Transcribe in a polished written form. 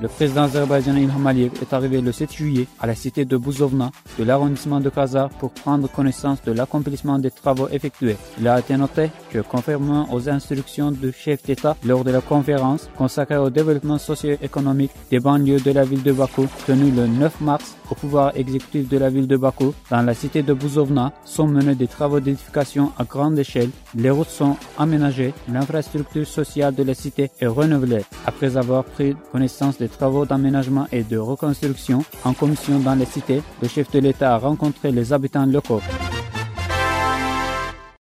Le président azerbaïdjanais Ilham Aliyev est arrivé le 7 juillet à la cité de Bouzovna de l'arrondissement de Kazar pour prendre connaissance de l'accomplissement des travaux effectués. Il a été noté que, conformément aux instructions du chef d'État lors de la conférence consacrée au développement socio-économique des banlieues de la ville de Bakou, tenue le 9 mars au pouvoir exécutif de la ville de Bakou, dans la cité de Bouzovna, sont menés des travaux d'édification à grande échelle. Les routes sont aménagées, l'infrastructure sociale de la cité est renouvelée. Après avoir pris connaissance des travaux d'aménagement et de reconstruction en commission dans les cités, le chef de l'État a rencontré les habitants locaux.